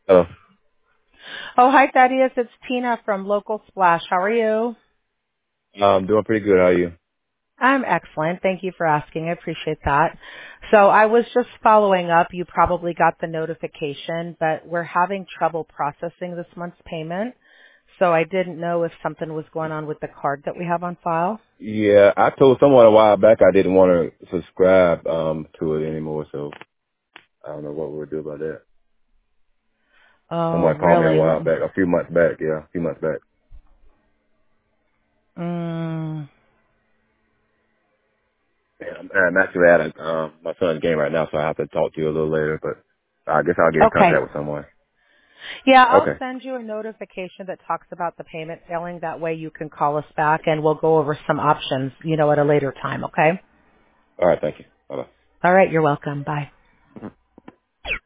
Oh, Oh, hi, Thaddeus. It's Tina from Local Splash. How are you? I'm doing pretty good. How are you? I'm excellent. Thank you for asking. I appreciate that. So I was just following up. You probably got the notification, but we're having trouble processing this month's payment. So I didn't know if something was going on with the card that we have on file. Yeah, I told someone a while back I didn't want to subscribe to it anymore, so I don't know what we'll do about that. Oh, Someone called me a really? while back, a few months back. Yeah, a few months back. Mm, Yeah, I'm actually at my son's game right now, so I have to talk to you a little later. But I guess I'll get in contact okay. with someone. Yeah, I'll Okay. send you a notification that talks about the payment failing. That way you can call us back and we'll go over some options, at a later time, okay? All right. Thank you. Bye bye. All right. You're welcome. Bye.